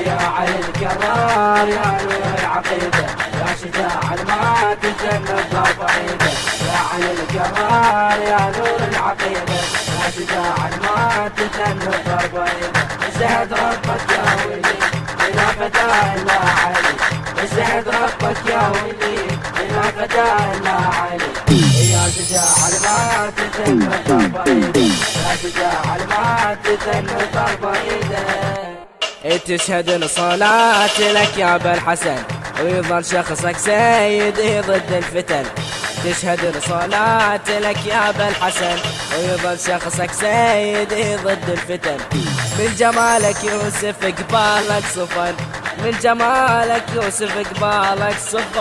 يا علي الكرار يا نور العقيدة، يا شجاع ما تجنب ضرب عيده. يا علي الكرار يا نور العقيدة، يا شجاع ما تجنب ضرب عيده. اشهد ربك يا ولي إلى فتاة إلا علي، اشهد ربك يا ولي إلى فتاة إلا علي. يا شجاع ما تجنب ضرب عيده، يا شجاع ما تجنب ضرب عيده. تشهد الصلاة لك يا ابا الحسن، ويظل شخصك سيدي ضد الفتن. تشهد الصلاة لك يا ابا الحسن، ويظل شخصك سيدي ضد الفتن. من جمالك يوسف قبالك صفن، من جمالك يوسف قبالك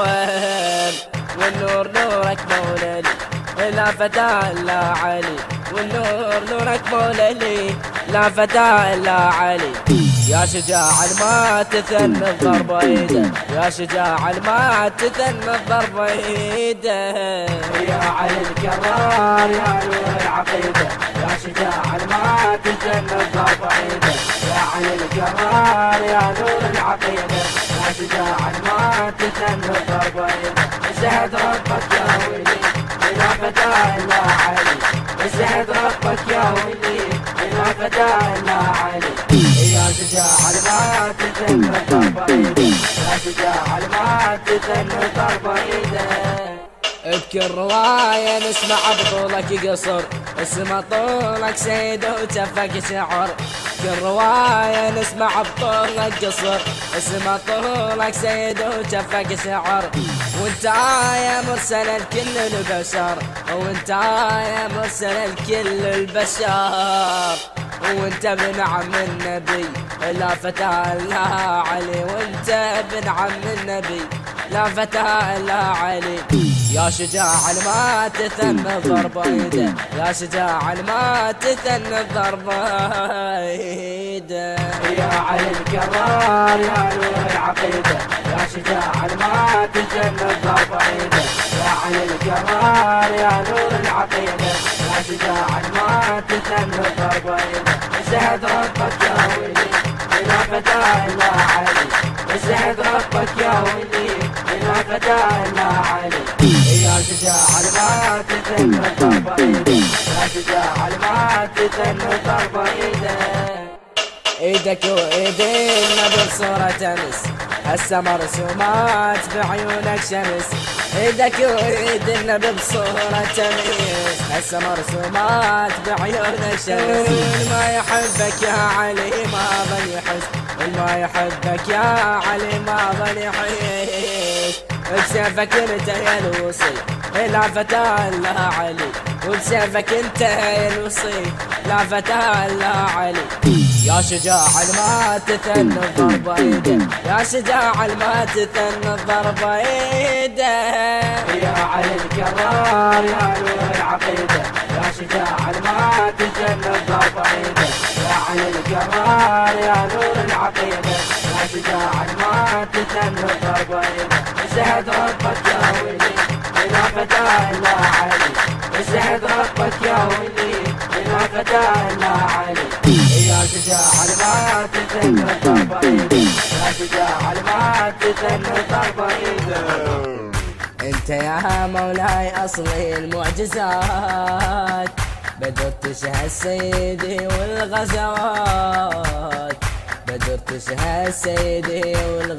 صفن. والنور نورك مولى لي لا فتاة إلا علي، والنور نورك مولى لي لا فتاة إلا علي. يا شجاع ما تثنى الضرب ايده، يا شجاع ما تثنى الضرب ايده. يا علي الكرار يا نور العقيدة، يا شجاع ما تثنى الضرب عيده. يا علي الكرار يا نور العقيدة، يا شجاع ما تثنى الضرب عيده. اشهد ربك يا ولي إلى فتاة إلا علي، اشهد ربك يا ولي إلى فتاة إلا علي. يا شجاع ما تثنى الضرب عيده، يا شجاع ما تثنى الضرب عيده. بكل رواية نسمع بطولك قصر، اسمع طولك سيد وجفك شعر. كل رواية نسمع بطولك قصر، اسمع طولك سيد وجفك شعر. وانت يا مرسل الكل البشر، وانت يا مرسل الكل البشر. وانت ابن عم النبي لا فتاة إلا علي، وانت ابن عم النبي لا فتاة إلا علي. يا شجاع ما تثنى الضرب ايده، يا شجاع ما تثنى الضرب ايده. يا علي الكرار يا نور العقيدة، يا شجاع ما تثنى الضرب عيده. يا علي الكرار يا نور العقيدة، يا شجاع ما تثنى الضرب عيده. اشهد ربك يا ولي إلى فتاة إلا علي، اشهد ربك يا ولي إلى فتاة إلا علي. يا شجاع ما تثنى الضرب عيده، يا شجاع ما تثنى الضرب عيده. ايدك وايدينا بصورة امس، هسه مرسومات بعيونك شمس. ايدك وايدينا بصورة امس، هسه مرسومات بعيونك شمس. ما يحبك يا علي ما ظل يحس، ما يحبك يا علي ما ظل يحس. بسيفك انت يا الوصي لا فتاة إلا علي، وبسيفك انت يا الوصي لا فتاة إلا علي. يا شجاع ما تثنى الضرب ايده، يا شجاع ما تثنى الضرب ايده. يا علي الكرار يا نور العقيدة، يا شجاع ما تثنى الضرب عيده. يا علي الكرار يا نور العقيدة، يا شجاع ما تثنى الضرب عيده. اشهد ربك يا ولي إلى فتاة إلا علي، اشهد ربك يا ولي إلى فتاة إلا علي. يا شجاع ما تثنى الضرب عيده، يا شجاع ما تثنى الضرب عيده. انت يا مولاي اصلي المعجزات، بدر تشهد سيدي والغزوات، بدر تشهد سيدي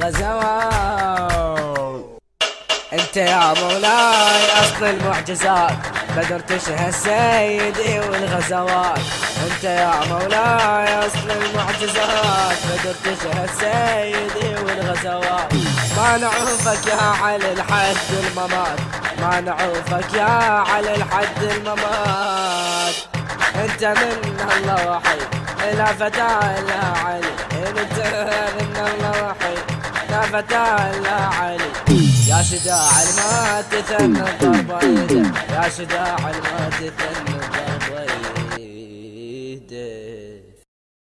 والغزوات. انت يا مولاي اصل المعجزات، بدر تشهد سيدي والغزوات. انت يا مولاي اصل المعجزات، بدر تشهد سيدي والغزوات. ما نعوفك يا علي لحد الممات، ما نعوفك يا علي لحد الممات. انت من الله وحي لا فتاة إلا علي، انت من الله وحي لا فتاة إلا علي. يا شجاع ما تثنى الضرب ايده، يا شجاع ما تثنى